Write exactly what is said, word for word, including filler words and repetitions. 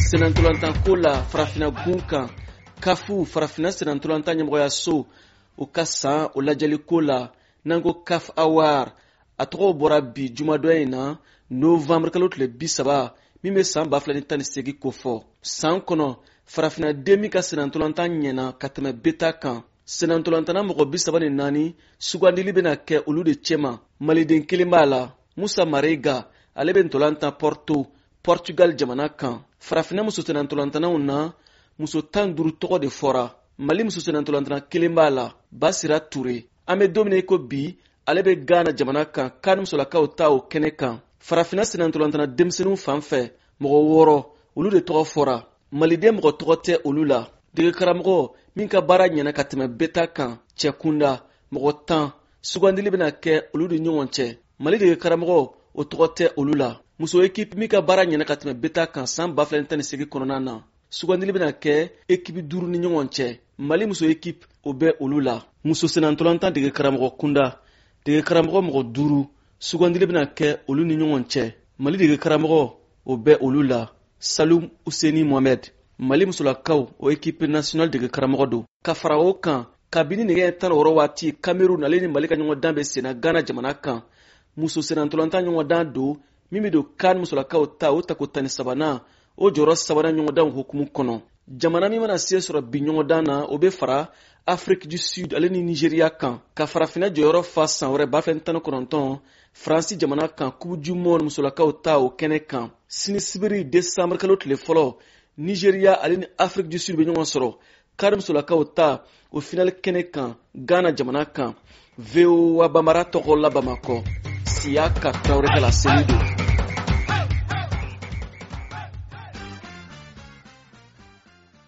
senantolantan ko la farafina gun kan kafu farafina senantolantan ɲɛmɔgɔya so u ka san o lajɛli ko la n'an ko kaf awar a tɔgɔ bɔra bi jumadɔ in na novambre kalo tile bi saba min bɛ san ba fila ni tan ni segin ko fɔ san kɔnɔ farafina den min ka senantolantan ɲɛna ka tɛmɛ beta kan senantolantana mɔgɔ bi saba ni naani sugandili bɛna kɛ olu de cɛma maliden kelen b'a la musa marega ale bɛ ntolantan porto portugal jamana kan farafina muso senantolantanaw na muso tan duuru tɔgɔ de fɔra mali muso senantolantana kelen b'a la basira ture an bɛ don min na i ko bi ale bɛ gana jamana kan kan musolakaw ta o kɛnɛ kan farafina senantolantana denmisɛnninw fan fɛ mɔgɔ wɔɔrɔ olu de tɔgɔ fɔra maliden mɔgɔ tɔgɔ tɛ olu la dege karamɔgɔ min ka baara ɲɛna ka tɛmɛ beta kan cɛ kunda mɔgɔ tan sugandili bɛna kɛ olu de ɲɔgɔn cɛ mali dege karamɔgɔ o tɔgɔ tɛ olu la muso ekipi min ka baara ɲɛna ka tɛmɛ beta kan san ba fila ni tan ni segin kɔnɔna na sugandili bɛna kɛ ekipi duuru ni ɲɔgɔn cɛ mali muso ekipi o bɛ olu la muso senantolantan dege karamɔgɔ kunda dege karamɔgɔ mɔgɔ duuru sugandili bɛna kɛ olu ni ɲɔgɔn cɛ mali dege karamɔgɔ o bɛ olu la salum useni mohamed mali musolakaw o ekipe national dege karamɔgɔ don ka fara o kan kabini nɛgɛ tan wɔɔrɔ waati cameroun ale ni mali ka ɲɔgɔndan bɛ senna ghana jamana kan muso senantolantan ɲɔgɔndan don min bɛ don kan musolakaw ta o tako tan ni sabanan o jɔyɔrɔ sabanan ɲɔgɔndan hukumu kɔnɔ jamana min mana se sɔrɔ bi ɲɔgɔndan na o bɛ fara afrique du sud ale ni nigeria kan ka farafina jɔyɔrɔ fa san wɛrɛ ba fila ni tan ni kɔnɔntɔn faransi jamana kan coupe du monde musolakaw ta o kɛnɛ kan sini sibiri desanburu kalo tile fɔlɔ nigeria ale ni afrique du sud bɛ ɲɔgɔn sɔrɔ kari musolakaw ta o final kɛnɛ kan ghana jamana kan v o a bamara tɔgɔ la bamakɔ siya ka tarawele kala seli don